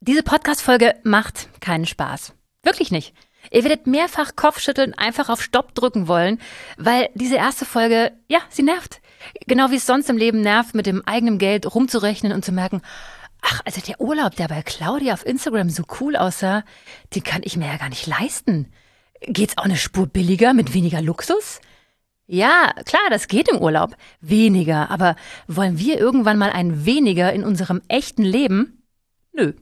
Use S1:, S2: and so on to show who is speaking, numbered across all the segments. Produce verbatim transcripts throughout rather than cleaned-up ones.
S1: Diese Podcast-Folge macht keinen Spaß. Wirklich nicht. Ihr werdet mehrfach Kopfschütteln, einfach auf Stopp drücken wollen, weil diese erste Folge, ja, sie nervt. Genau wie es sonst im Leben nervt, mit dem eigenen Geld rumzurechnen und zu merken, ach, also der Urlaub, der bei Claudia auf Instagram so cool aussah, den kann ich mir ja gar nicht leisten. Geht's auch eine Spur billiger mit weniger Luxus? Ja, klar, das geht im Urlaub. Weniger, aber wollen wir irgendwann mal ein weniger in unserem echten Leben? Nö.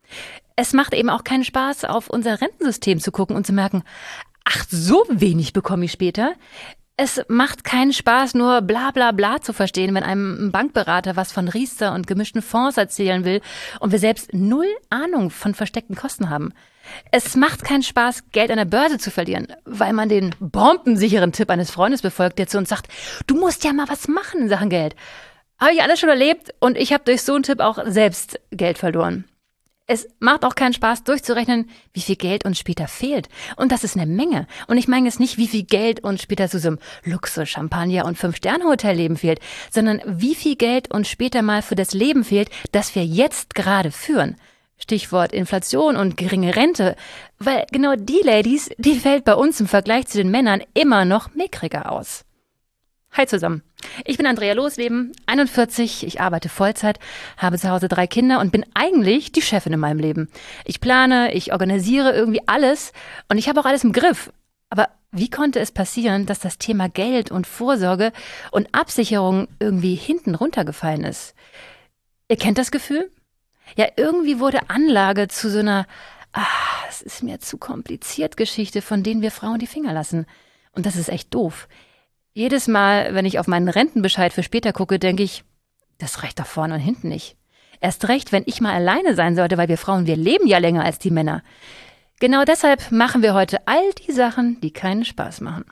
S1: Es macht eben auch keinen Spaß, auf unser Rentensystem zu gucken und zu merken, ach, so wenig bekomme ich später. Es macht keinen Spaß, nur bla bla bla zu verstehen, wenn einem ein Bankberater was von Riester und gemischten Fonds erzählen will und wir selbst null Ahnung von versteckten Kosten haben. Es macht keinen Spaß, Geld an der Börse zu verlieren, weil man den bombensicheren Tipp eines Freundes befolgt, der zu uns sagt, du musst ja mal was machen in Sachen Geld. Habe ich alles schon erlebt und ich habe durch so einen Tipp auch selbst Geld verloren. Es macht auch keinen Spaß, durchzurechnen, wie viel Geld uns später fehlt. Und das ist eine Menge. Und ich meine jetzt nicht, wie viel Geld uns später zu so einem Luxus-Champagner- und Fünf-Sterne-Hotel-Leben fehlt, sondern wie viel Geld uns später mal für das Leben fehlt, das wir jetzt gerade führen. Stichwort Inflation und geringe Rente. Weil genau die Ladies, die fällt bei uns im Vergleich zu den Männern immer noch mickriger aus. Hi zusammen. Ich bin Andrea Losleben, einundvierzig, ich arbeite Vollzeit, habe zu Hause drei Kinder und bin eigentlich die Chefin in meinem Leben. Ich plane, ich organisiere irgendwie alles und ich habe auch alles im Griff. Aber wie konnte es passieren, dass das Thema Geld und Vorsorge und Absicherung irgendwie hinten runtergefallen ist? Ihr kennt das Gefühl? Ja, irgendwie wurde Anlage zu so einer, ah, es ist mir zu kompliziert Geschichte, von denen wir Frauen die Finger lassen. Und das ist echt doof. Jedes Mal, wenn ich auf meinen Rentenbescheid für später gucke, denke ich, das reicht doch vorne und hinten nicht. Erst recht, wenn ich mal alleine sein sollte, weil wir Frauen, wir leben ja länger als die Männer. Genau deshalb machen wir heute all die Sachen, die keinen Spaß machen.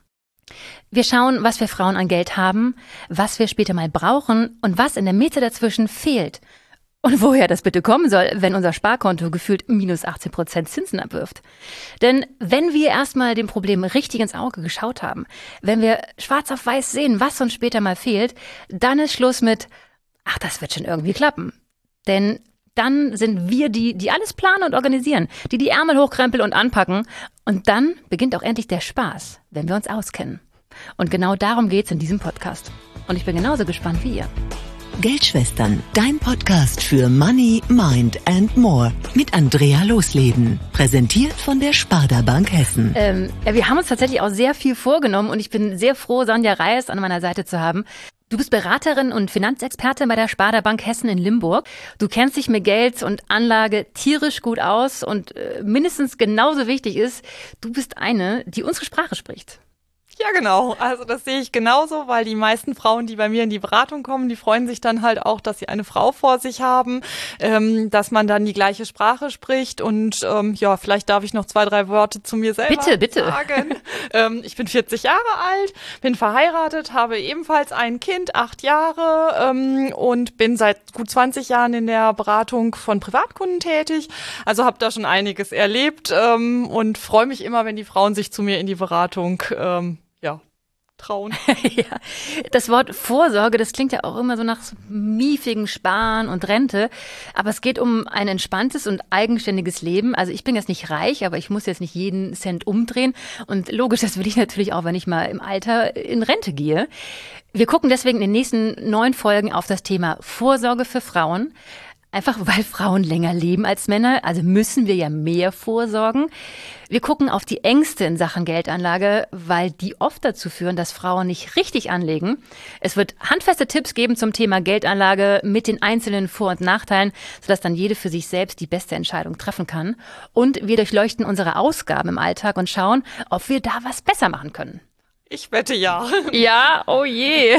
S1: Wir schauen, was wir Frauen an Geld haben, was wir später mal brauchen und was in der Mitte dazwischen fehlt. Und woher das bitte kommen soll, wenn unser Sparkonto gefühlt minus achtzehn Prozent Zinsen abwirft. Denn wenn wir erstmal dem Problem richtig ins Auge geschaut haben, wenn wir schwarz auf weiß sehen, was uns später mal fehlt, dann ist Schluss mit, ach, das wird schon irgendwie klappen. Denn dann sind wir die, die alles planen und organisieren, die die Ärmel hochkrempeln und anpacken. Und dann beginnt auch endlich der Spaß, wenn wir uns auskennen. Und genau darum geht's in diesem Podcast. Und ich bin genauso gespannt wie ihr.
S2: Geldschwestern, dein Podcast für Money, Mind and More mit Andrea Losleben. Präsentiert von der Sparda Bank Hessen.
S1: Ähm, ja, wir haben uns tatsächlich auch sehr viel vorgenommen und ich bin sehr froh, Sonja Reis an meiner Seite zu haben. Du bist Beraterin und Finanzexpertin bei der Sparda Bank Hessen in Limburg. Du kennst dich mit Geld und Anlage tierisch gut aus und äh, mindestens genauso wichtig ist, du bist eine, die unsere Sprache spricht.
S3: Ja, genau. Also das sehe ich genauso, weil die meisten Frauen, die bei mir in die Beratung kommen, die freuen sich dann halt auch, dass sie eine Frau vor sich haben, ähm, dass man dann die gleiche Sprache spricht und ähm, ja, vielleicht darf ich noch zwei, drei Worte zu mir selber
S1: bitte, bitte.
S3: sagen. ähm, ich bin vierzig Jahre alt, bin verheiratet, habe ebenfalls ein Kind, acht Jahre ähm, und bin seit gut zwanzig Jahren in der Beratung von Privatkunden tätig. Also habe da schon einiges erlebt ähm, und freue mich immer, wenn die Frauen sich zu mir in die Beratung ähm, ja, trauen.
S1: Ja, das Wort Vorsorge, das klingt ja auch immer so nach miefigem Sparen und Rente, aber es geht um ein entspanntes und eigenständiges Leben. Also ich bin jetzt nicht reich, aber ich muss jetzt nicht jeden Cent umdrehen und logisch, das will ich natürlich auch, wenn ich mal im Alter in Rente gehe. Wir gucken deswegen in den nächsten neun Folgen auf das Thema Vorsorge für Frauen. Einfach weil Frauen länger leben als Männer, also müssen wir ja mehr vorsorgen. Wir gucken auf die Ängste in Sachen Geldanlage, weil die oft dazu führen, dass Frauen nicht richtig anlegen. Es wird handfeste Tipps geben zum Thema Geldanlage mit den einzelnen Vor- und Nachteilen, sodass dann jede für sich selbst die beste Entscheidung treffen kann. Und wir durchleuchten unsere Ausgaben im Alltag und schauen, ob wir da was besser machen können.
S3: Ich wette ja.
S1: Ja, oh je.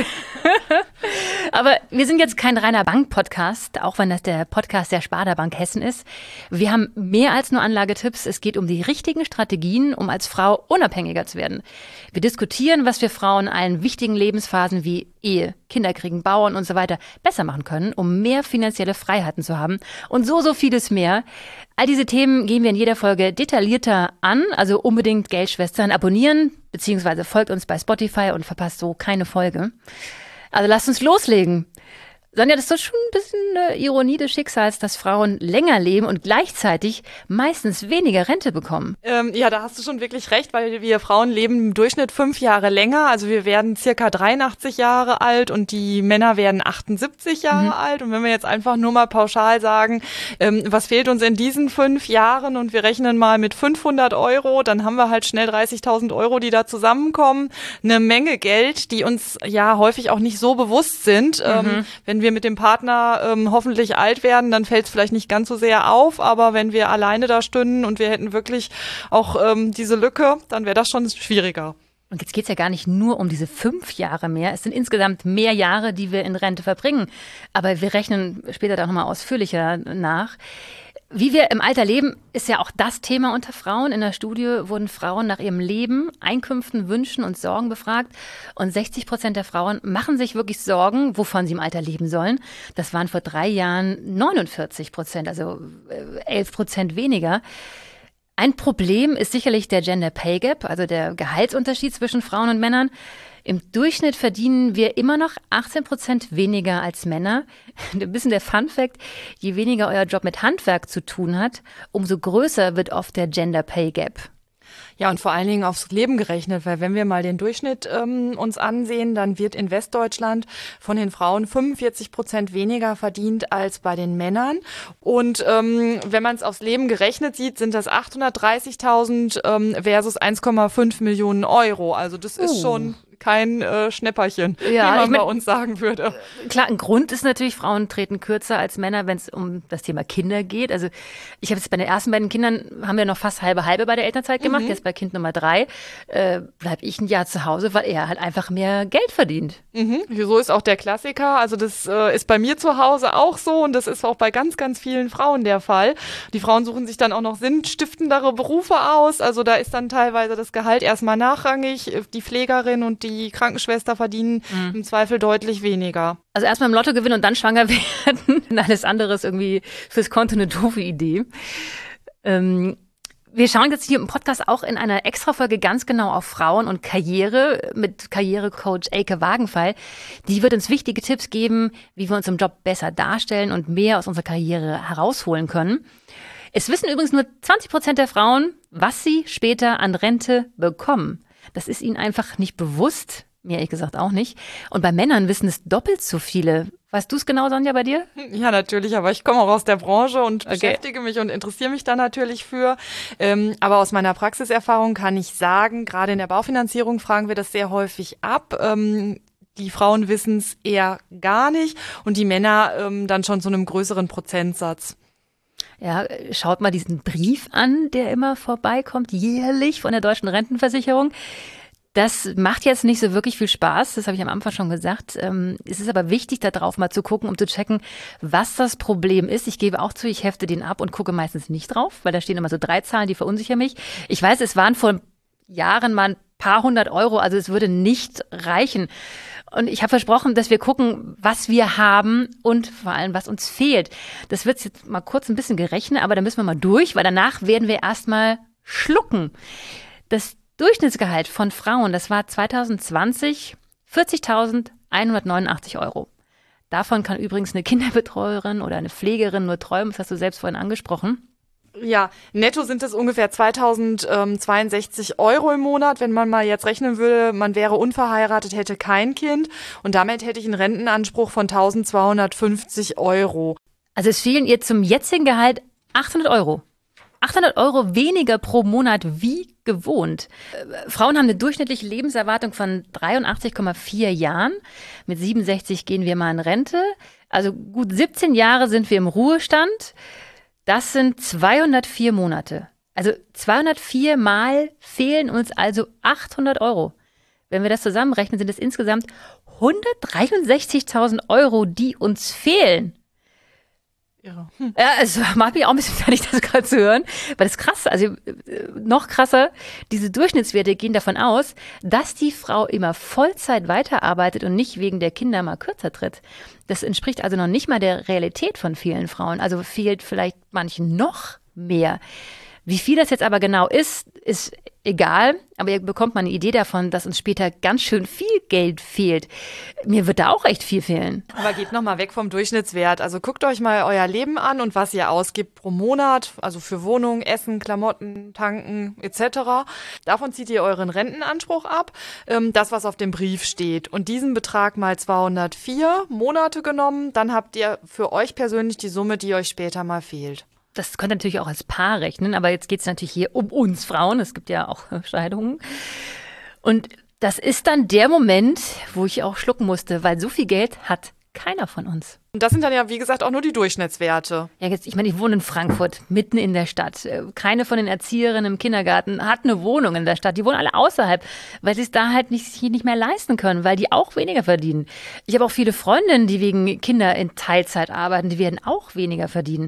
S1: Aber wir sind jetzt kein reiner Bank-Podcast, auch wenn das der Podcast der Sparda Bank Hessen ist. Wir haben mehr als nur Anlagetipps. Es geht um die richtigen Strategien, um als Frau unabhängiger zu werden. Wir diskutieren, was wir Frauen in allen wichtigen Lebensphasen wie Ehe, Kinderkriegen, Bauern und so weiter besser machen können, um mehr finanzielle Freiheiten zu haben und so, so vieles mehr. All diese Themen gehen wir in jeder Folge detaillierter an, also unbedingt Geldschwestern abonnieren, beziehungsweise folgt uns bei Spotify und verpasst so keine Folge. Also lasst uns loslegen. Sonja, das ist doch schon ein bisschen eine Ironie des Schicksals, dass Frauen länger leben und gleichzeitig meistens weniger Rente bekommen.
S3: Ähm, ja, da hast du schon wirklich recht, weil wir Frauen leben im Durchschnitt fünf Jahre länger. Also wir werden circa dreiundachtzig Jahre alt und die Männer werden achtundsiebzig Jahre mhm. alt. Und wenn wir jetzt einfach nur mal pauschal sagen, ähm, was fehlt uns in diesen fünf Jahren und wir rechnen mal mit fünfhundert Euro, dann haben wir halt schnell dreißigtausend Euro, die da zusammenkommen. Eine Menge Geld, die uns ja häufig auch nicht so bewusst sind. Mhm. Ähm, wenn wir mit dem Partner ähm, hoffentlich alt werden, dann fällt es vielleicht nicht ganz so sehr auf, aber wenn wir alleine da stünden und wir hätten wirklich auch ähm, diese Lücke, dann wäre das schon schwieriger.
S1: Und jetzt geht's ja gar nicht nur um diese fünf Jahre mehr. Es sind insgesamt mehr Jahre, die wir in Rente verbringen. Aber wir rechnen später da nochmal ausführlicher nach. Wie wir im Alter leben, ist ja auch das Thema unter Frauen. In der Studie wurden Frauen nach ihrem Leben, Einkünften, Wünschen und Sorgen befragt. Und sechzig Prozent der Frauen machen sich wirklich Sorgen, wovon sie im Alter leben sollen. Das waren vor drei Jahren neunundvierzig Prozent, also elf Prozent weniger. Ein Problem ist sicherlich der Gender Pay Gap, also der Gehaltsunterschied zwischen Frauen und Männern. Im Durchschnitt verdienen wir immer noch achtzehn Prozent weniger als Männer. Ein bisschen der Fun-Fact, je weniger euer Job mit Handwerk zu tun hat, umso größer wird oft der Gender Pay Gap.
S3: Ja, und vor allen Dingen aufs Leben gerechnet, weil wenn wir mal den Durchschnitt ähm, uns ansehen, dann wird in Westdeutschland von den Frauen fünfundvierzig Prozent weniger verdient als bei den Männern. Und ähm, wenn man es aufs Leben gerechnet sieht, sind das achthundertdreißigtausend ähm, versus eins Komma fünf Millionen Euro. Also das ist uh. schon kein äh, Schnäpperchen,
S1: ja,
S3: wie man
S1: ich mein,
S3: bei uns sagen würde.
S1: Klar, ein Grund ist natürlich, Frauen treten kürzer als Männer, wenn es um das Thema Kinder geht. Also ich habe jetzt bei den ersten beiden Kindern, haben wir noch fast halbe halbe bei der Elternzeit gemacht. Mhm. Jetzt bei Kind Nummer drei äh, bleibe ich ein Jahr zu Hause, weil er halt einfach mehr Geld verdient.
S3: Mhm. So ist auch der Klassiker. Also das äh, ist bei mir zu Hause auch so und das ist auch bei ganz, ganz vielen Frauen der Fall. Die Frauen suchen sich dann auch noch sinnstiftendere Berufe aus. Also da ist dann teilweise das Gehalt erstmal nachrangig. Die Pflegerin und die Die Krankenschwester verdienen mhm. im Zweifel deutlich weniger.
S1: Also erstmal im Lotto gewinnen und dann schwanger werden. Alles andere ist irgendwie fürs Konto eine doofe Idee. Ähm, wir schauen jetzt hier im Podcast auch in einer Extrafolge ganz genau auf Frauen und Karriere mit Karrierecoach Elke Wagenfall. Die wird uns wichtige Tipps geben, wie wir uns im Job besser darstellen und mehr aus unserer Karriere herausholen können. Es wissen übrigens nur zwanzig Prozent der Frauen, was sie später an Rente bekommen. Das ist ihnen einfach nicht bewusst, mir ehrlich gesagt auch nicht. Und bei Männern wissen es doppelt so viele. Weißt du es genau, Sonja, bei dir?
S3: Ja, natürlich, aber ich komme auch aus der Branche und okay. beschäftige mich und interessiere mich da natürlich für. Ähm, aber aus meiner Praxiserfahrung kann ich sagen, gerade in der Baufinanzierung fragen wir das sehr häufig ab. Ähm, die Frauen wissen es eher gar nicht und die Männer ähm, dann schon zu einem größeren Prozentsatz.
S1: Ja, schaut mal diesen Brief an, der immer vorbeikommt, jährlich von der Deutschen Rentenversicherung. Das macht jetzt nicht so wirklich viel Spaß, das habe ich am Anfang schon gesagt. Es ist aber wichtig, da drauf mal zu gucken, um zu checken, was das Problem ist. Ich gebe auch zu, ich hefte den ab und gucke meistens nicht drauf, weil da stehen immer so drei Zahlen, die verunsichern mich. Ich weiß, es waren vor Jahren mal ein paar hundert Euro, also es würde nicht reichen. Und ich habe versprochen, dass wir gucken, was wir haben und vor allem, was uns fehlt. Das wird jetzt mal kurz ein bisschen gerechnet, aber da müssen wir mal durch, weil danach werden wir erstmal schlucken. Das Durchschnittsgehalt von Frauen, das war zwanzig zwanzig vierzigtausendeinhundertneunundachtzig Euro. Davon kann übrigens eine Kinderbetreuerin oder eine Pflegerin nur träumen, das hast du selbst vorhin angesprochen.
S3: Ja, netto sind es ungefähr zweitausendzweiundsechzig Euro im Monat. Wenn man mal jetzt rechnen würde, man wäre unverheiratet, hätte kein Kind und damit hätte ich einen Rentenanspruch von eintausendzweihundertfünfzig Euro.
S1: Also es fehlen ihr zum jetzigen Gehalt achthundert Euro. achthundert Euro weniger pro Monat wie gewohnt. Frauen haben eine durchschnittliche Lebenserwartung von dreiundachtzig Komma vier Jahren. Mit siebenundsechzig gehen wir mal in Rente. Also gut siebzehn Jahre sind wir im Ruhestand. Das sind zweihundertvier Monate. Also zweihundertvier Mal fehlen uns also achthundert Euro. Wenn wir das zusammenrechnen, sind es insgesamt hundertdreiundsechzigtausend Euro, die uns fehlen.
S3: Ja, hm.
S1: Ja, es macht mich auch ein bisschen fertig, das gerade zu hören, weil das ist krass, also noch krasser, diese Durchschnittswerte gehen davon aus, dass die Frau immer Vollzeit weiterarbeitet und nicht wegen der Kinder mal kürzer tritt. Das entspricht also noch nicht mal der Realität von vielen Frauen, also fehlt vielleicht manchen noch mehr. Wie viel das jetzt aber genau ist, ist egal, aber ihr bekommt mal eine Idee davon, dass uns später ganz schön viel Geld fehlt. Mir wird da auch echt viel fehlen.
S3: Aber geht nochmal weg vom Durchschnittswert. Also guckt euch mal euer Leben an und was ihr ausgibt pro Monat, also für Wohnung, Essen, Klamotten, Tanken et cetera. Davon zieht ihr euren Rentenanspruch ab, ähm, das, was auf dem Brief steht. Und diesen Betrag mal zweihundertvier Monate genommen, dann habt ihr für euch persönlich die Summe, die euch später mal fehlt.
S1: Das könnt ihr natürlich auch als Paar rechnen, aber jetzt geht es natürlich hier um uns Frauen. Es gibt ja auch Scheidungen. Und das ist dann der Moment, wo ich auch schlucken musste, weil so viel Geld hat keiner von uns.
S3: Und das sind dann ja, wie gesagt, auch nur die Durchschnittswerte.
S1: Ja, jetzt, ich meine, ich wohne in Frankfurt, mitten in der Stadt. Keine von den Erzieherinnen im Kindergarten hat eine Wohnung in der Stadt. Die wohnen alle außerhalb, weil sie es da halt nicht, nicht mehr leisten können, weil die auch weniger verdienen. Ich habe auch viele Freundinnen, die wegen Kinder in Teilzeit arbeiten, die werden auch weniger verdienen.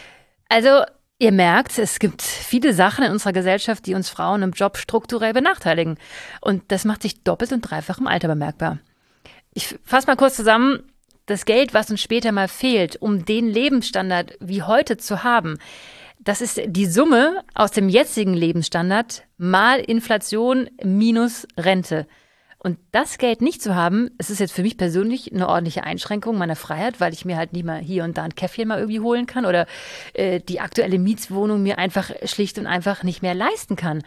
S1: Also, ihr merkt, es gibt viele Sachen in unserer Gesellschaft, die uns Frauen im Job strukturell benachteiligen. Und das macht sich doppelt und dreifach im Alter bemerkbar. Ich fasse mal kurz zusammen. Das Geld, was uns später mal fehlt, um den Lebensstandard wie heute zu haben, das ist die Summe aus dem jetzigen Lebensstandard mal Inflation minus Rente. Und das Geld nicht zu haben, es ist jetzt für mich persönlich eine ordentliche Einschränkung meiner Freiheit, weil ich mir halt nicht mal hier und da ein Käffchen mal irgendwie holen kann oder äh, die aktuelle Mietswohnung mir einfach schlicht und einfach nicht mehr leisten kann.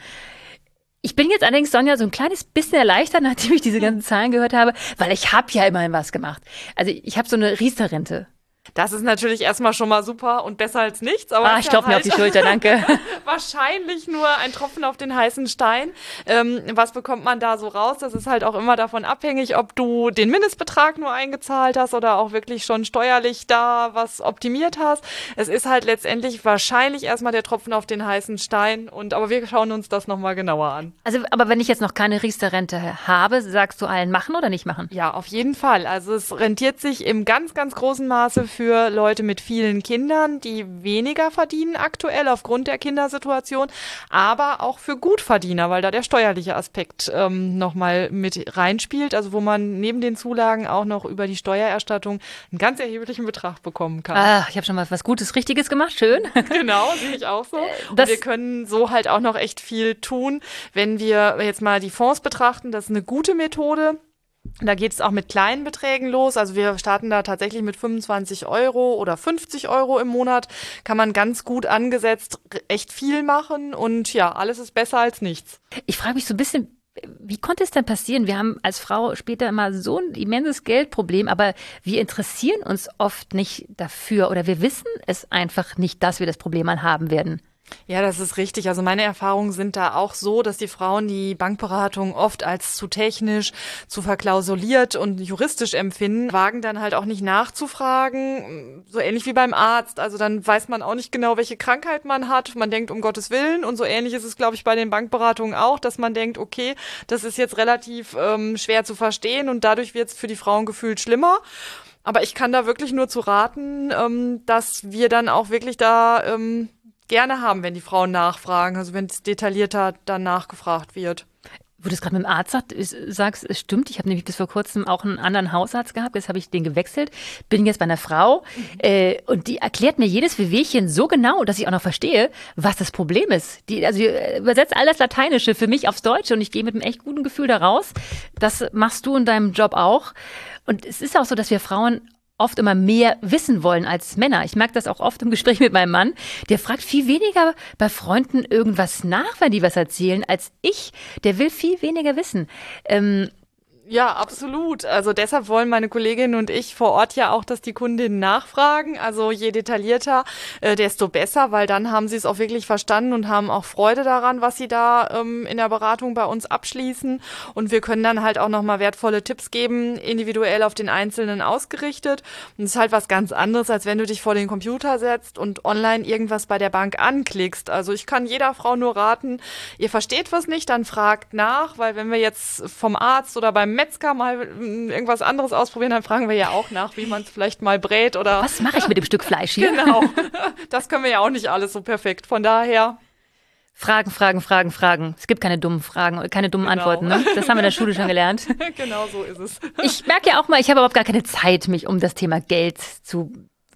S1: Ich bin jetzt allerdings, Sonja, so ein kleines bisschen erleichtert, nachdem ich diese ganzen Zahlen gehört habe, weil ich habe ja immerhin was gemacht. Also ich habe so eine Riester-Rente.
S3: Das ist natürlich erstmal schon mal super und besser als nichts. Aber
S1: ah, ich klopfe mir auf die Schulter, danke.
S3: Wahrscheinlich nur ein Tropfen auf den heißen Stein. Ähm, was bekommt man da so raus? Das ist halt auch immer davon abhängig, ob du den Mindestbetrag nur eingezahlt hast oder auch wirklich schon steuerlich da was optimiert hast. Es ist halt letztendlich wahrscheinlich erstmal der Tropfen auf den heißen Stein. Und aber wir schauen uns das nochmal genauer an.
S1: Also, aber wenn ich jetzt noch keine Riester-Rente habe, sagst du allen machen oder nicht machen?
S3: Ja, auf jeden Fall. Also es rentiert sich im ganz, ganz großen Maße für Leute mit vielen Kindern, die weniger verdienen aktuell aufgrund der Kindersituation, aber auch für Gutverdiener, weil da der steuerliche Aspekt ähm, nochmal mit reinspielt, also wo man neben den Zulagen auch noch über die Steuererstattung einen ganz erheblichen Betrag bekommen kann.
S1: Ah, ich habe schon mal was Gutes, Richtiges gemacht, schön.
S3: Genau, sehe ich auch so. Und
S1: Das
S3: wir können so halt auch noch echt viel tun, wenn wir jetzt mal die Fonds betrachten, das ist eine gute Methode. Da geht es auch mit kleinen Beträgen los. Also wir starten da tatsächlich mit fünfundzwanzig Euro oder fünfzig Euro im Monat. Kann man ganz gut angesetzt echt viel machen. Und ja, alles ist besser als nichts.
S1: Ich frage mich so ein bisschen, wie konnte es denn passieren? Wir haben als Frau später immer so ein immenses Geldproblem, aber wir interessieren uns oft nicht dafür oder wir wissen es einfach nicht, dass wir das Problem mal haben werden.
S3: Ja, das ist richtig. Also meine Erfahrungen sind da auch so, dass die Frauen die Bankberatung oft als zu technisch, zu verklausuliert und juristisch empfinden, wagen dann halt auch nicht nachzufragen, so ähnlich wie beim Arzt. Also dann weiß man auch nicht genau, welche Krankheit man hat. Man denkt, um Gottes Willen. Und so ähnlich ist es, glaube ich, bei den Bankberatungen auch, dass man denkt, okay, das ist jetzt relativ ähm, schwer zu verstehen und dadurch wird es für die Frauen gefühlt schlimmer. Aber ich kann da wirklich nur zu raten, ähm, dass wir dann auch wirklich da ähm, gerne haben, wenn die Frauen nachfragen, also wenn es detaillierter dann nachgefragt wird.
S1: Wo du es gerade mit dem Arzt sagt, sagst, es stimmt. Ich habe nämlich bis vor kurzem auch einen anderen Hausarzt gehabt. Jetzt habe ich den gewechselt. Bin jetzt bei einer Frau. Mhm. Äh, und die erklärt mir jedes Wehwehchen so genau, dass ich auch noch verstehe, was das Problem ist. Die, also die übersetzt all das Lateinische für mich aufs Deutsche und ich gehe mit einem echt guten Gefühl da raus. Das machst du in deinem Job auch. Und es ist auch so, dass wir Frauen oft immer mehr wissen wollen als Männer. Ich merke das auch oft im Gespräch mit meinem Mann. Der fragt viel weniger bei Freunden irgendwas nach, wenn die was erzählen, als ich. Der will viel weniger wissen. Ähm,
S3: Ja, absolut. Also deshalb wollen meine Kolleginnen und ich vor Ort ja auch, dass die Kundinnen nachfragen. Also je detaillierter, äh, desto besser, weil dann haben sie es auch wirklich verstanden und haben auch Freude daran, was sie da ähm, in der Beratung bei uns abschließen. Und wir können dann halt auch nochmal wertvolle Tipps geben, individuell auf den Einzelnen ausgerichtet. Und es ist halt was ganz anderes, als wenn du dich vor den Computer setzt und online irgendwas bei der Bank anklickst. Also ich kann jeder Frau nur raten, ihr versteht was nicht, dann fragt nach, weil wenn wir jetzt vom Arzt oder beim Metzger mal irgendwas anderes ausprobieren, dann fragen wir ja auch nach, wie man es vielleicht mal brät oder...
S1: Was mache ich mit dem Stück Fleisch hier?
S3: Genau, das können wir ja auch nicht alles so perfekt, von daher...
S1: Fragen, Fragen, Fragen, Fragen. Es gibt keine dummen Fragen, keine dummen
S3: Genau.
S1: Antworten. Ne? Das haben wir in der Schule schon gelernt.
S3: Genau so ist es.
S1: Ich merke ja auch mal, ich habe überhaupt gar keine Zeit, mich um das Thema Geld zu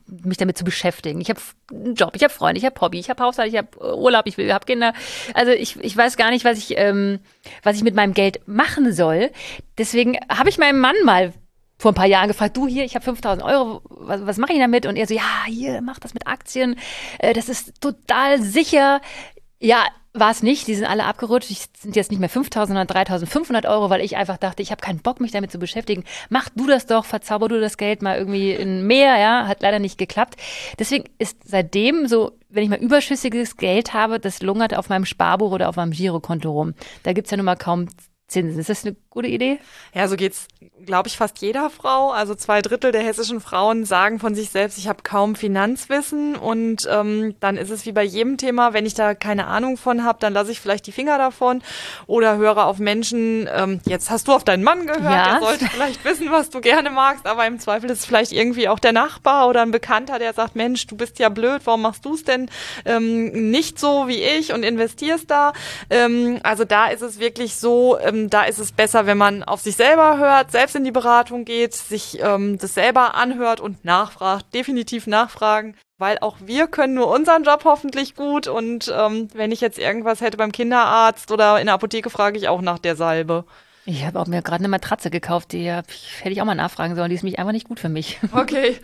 S1: mich damit zu beschäftigen. Ich habe einen Job, ich habe Freunde, ich habe Hobby, ich habe Haushalt, ich habe Urlaub, ich habe Kinder. Also ich, ich weiß gar nicht, was ich, ähm, was ich mit meinem Geld machen soll. Deswegen habe ich meinen Mann mal vor ein paar Jahren gefragt, du hier, ich habe fünftausend Euro, was, was mache ich damit? Und er so, ja, hier, mach das mit Aktien, äh, das ist total sicher. Ja, war es nicht, die sind alle abgerutscht. Es sind jetzt nicht mehr fünftausend, sondern dreitausendfünfhundert Euro, weil ich einfach dachte, ich habe keinen Bock, mich damit zu beschäftigen. Mach du das doch, verzauber du das Geld mal irgendwie in mehr, ja, hat leider nicht geklappt. Deswegen ist seitdem so, wenn ich mal überschüssiges Geld habe, das lungert auf meinem Sparbuch oder auf meinem Girokonto rum. Da gibt's ja nun mal kaum Zinsen. Ist das eine gute Idee?
S3: Ja, so geht's, glaube ich, fast jeder Frau. Also zwei Drittel der hessischen Frauen sagen von sich selbst, ich habe kaum Finanzwissen. Und ähm, dann ist es wie bei jedem Thema, wenn ich da keine Ahnung von habe, dann lasse ich vielleicht die Finger davon oder höre auf Menschen, ähm, jetzt hast du auf deinen Mann gehört,
S1: ja.
S3: Der sollte vielleicht wissen, was du gerne magst, aber im Zweifel ist es vielleicht irgendwie auch der Nachbar oder ein Bekannter, der sagt, Mensch, du bist ja blöd, warum machst du es denn ähm, nicht so wie ich und investierst da? Ähm, also da ist es wirklich so, ähm, da ist es besser, wenn man auf sich selber hört, selbst in die Beratung geht, sich ähm, das selber anhört und nachfragt, definitiv nachfragen, weil auch wir können nur unseren Job hoffentlich gut und ähm, wenn ich jetzt irgendwas hätte beim Kinderarzt oder in der Apotheke, frage ich auch nach der Salbe.
S1: Ich habe auch mir gerade eine Matratze gekauft, die hab, hätte ich auch mal nachfragen sollen, die ist mich einfach nicht gut für mich.
S3: Okay.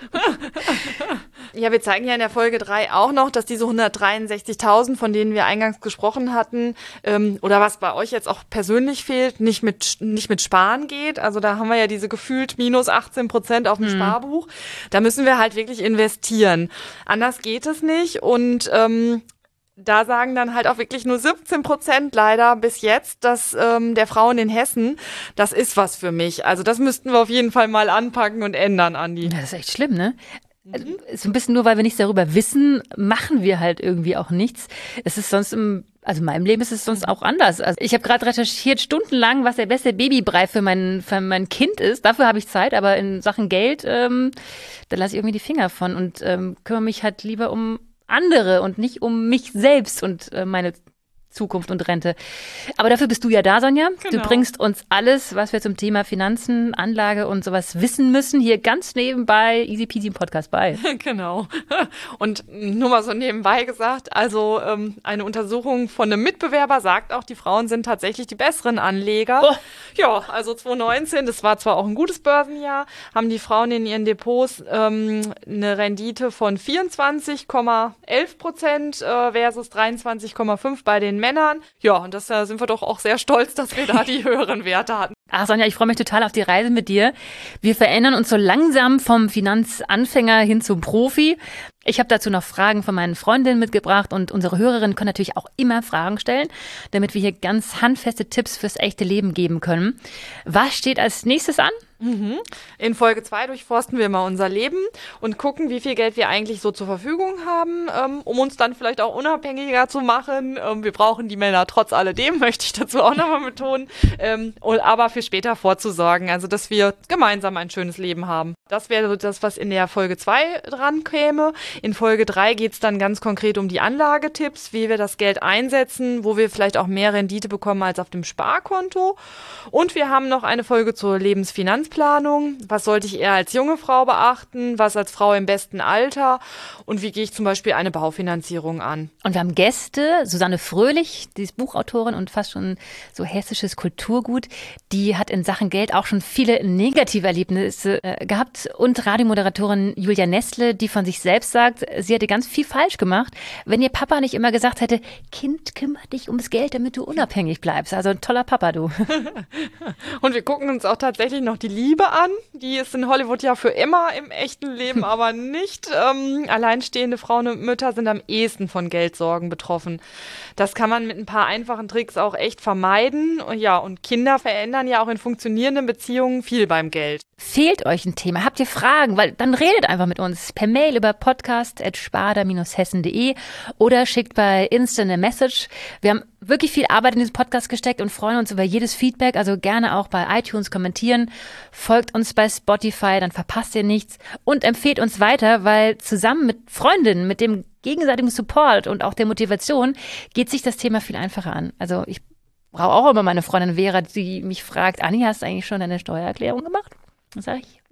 S3: Ja, wir zeigen ja in der Folge drei auch noch, dass diese hundertdreiundsechzigtausend, von denen wir eingangs gesprochen hatten, ähm, oder was bei euch jetzt auch persönlich fehlt, nicht mit nicht mit Sparen geht. Also da haben wir ja diese gefühlt minus achtzehn Prozent auf dem hm. Sparbuch. Da müssen wir halt wirklich investieren. Anders geht es nicht und ähm, da sagen dann halt auch wirklich nur siebzehn Prozent leider bis jetzt, dass ähm, der Frauen in Hessen, das ist was für mich. Also das müssten wir auf jeden Fall mal anpacken und ändern, Andi.
S1: Das ist echt schlimm, ne? Mhm. So ein bisschen nur, weil wir nichts darüber wissen, machen wir halt irgendwie auch nichts. Es ist sonst im, also in meinem Leben ist es sonst auch anders. Also ich habe gerade recherchiert stundenlang, was der beste Babybrei für mein, für mein Kind ist. Dafür habe ich Zeit, aber in Sachen Geld, ähm, da lasse ich irgendwie die Finger von und ähm, kümmere mich halt lieber um andere und nicht um mich selbst und äh, meine Zukunft und Rente. Aber dafür bist du ja da, Sonja.
S3: Genau.
S1: Du bringst uns alles, was wir zum Thema Finanzen, Anlage und sowas wissen müssen, hier ganz nebenbei easy peasy im Podcast bei.
S3: Genau. Und nur mal so nebenbei gesagt, also ähm, eine Untersuchung von einem Mitbewerber sagt auch, die Frauen sind tatsächlich die besseren Anleger.
S1: Oh.
S3: Ja, also zwanzig neunzehn, das war zwar auch ein gutes Börsenjahr, haben die Frauen in ihren Depots ähm, eine Rendite von vierundzwanzig Komma elf Prozent äh, versus dreiundzwanzig Komma fünf bei den Männern. Ja, und das, da sind wir doch auch sehr stolz, dass wir da die höheren Werte hatten.
S1: Ach Sonja, ich freue mich total auf die Reise mit dir. Wir verändern uns so langsam vom Finanzanfänger hin zum Profi. Ich habe dazu noch Fragen von meinen Freundinnen mitgebracht und unsere Hörerinnen können natürlich auch immer Fragen stellen, damit wir hier ganz handfeste Tipps fürs echte Leben geben können. Was steht als nächstes an?
S3: Mhm. In Folge zwei durchforsten wir mal unser Leben und gucken, wie viel Geld wir eigentlich so zur Verfügung haben, ähm, um uns dann vielleicht auch unabhängiger zu machen. Ähm, wir brauchen die Männer trotz alledem, möchte ich dazu auch nochmal betonen, ähm, und, aber für später vorzusorgen, also dass wir gemeinsam ein schönes Leben haben. Das wäre so das, was in der Folge zwei dran käme. In Folge drei geht es dann ganz konkret um die Anlagetipps, wie wir das Geld einsetzen, wo wir vielleicht auch mehr Rendite bekommen als auf dem Sparkonto. Und wir haben noch eine Folge zur Lebensfinanzplanung. Was sollte ich eher als junge Frau beachten? Was als Frau im besten Alter? Und wie gehe ich zum Beispiel eine Baufinanzierung an?
S1: Und wir haben Gäste, Susanne Fröhlich, die ist Buchautorin und fast schon so hessisches Kulturgut. Die hat in Sachen Geld auch schon viele negative Erlebnisse äh, gehabt. Und Radiomoderatorin Julia Nestle, die von sich selbst sagt, sie hätte ganz viel falsch gemacht, wenn ihr Papa nicht immer gesagt hätte, Kind, kümmere dich ums Geld, damit du unabhängig bleibst. Also ein toller Papa, du.
S3: Und wir gucken uns auch tatsächlich noch die Liebe an. Die ist in Hollywood ja für immer, im echten Leben aber nicht. Ähm, alleinstehende Frauen und Mütter sind am ehesten von Geldsorgen betroffen. Das kann man mit ein paar einfachen Tricks auch echt vermeiden. Und ja, und Kinder verändern ja auch in funktionierenden Beziehungen viel beim Geld.
S1: Fehlt euch ein Thema? Habt ihr Fragen? Weil dann redet einfach mit uns per Mail über podcast at sparda Bindestrich hessen punkt de oder schickt bei Insta eine Message. Wir haben wirklich viel Arbeit in diesen Podcast gesteckt und freuen uns über jedes Feedback. Also gerne auch bei iTunes kommentieren. Folgt uns bei Spotify, dann verpasst ihr nichts. Und empfehlt uns weiter, weil zusammen mit Freundinnen, mit dem gegenseitigen Support und auch der Motivation geht sich das Thema viel einfacher an. Also ich brauche auch immer meine Freundin Vera, die mich fragt, Anni, hast du eigentlich schon deine Steuererklärung gemacht? Dann sage ich, nee.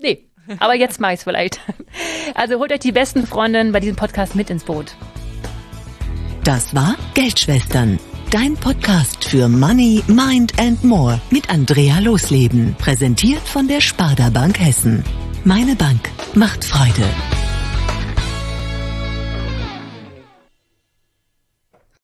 S1: Aber jetzt mach ich's vielleicht. Also holt euch die besten Freundinnen bei diesem Podcast mit ins Boot.
S2: Das war Geldschwestern, dein Podcast für Money, Mind and More mit Andrea Losleben. Präsentiert von der Sparda Bank Hessen. Meine Bank macht Freude.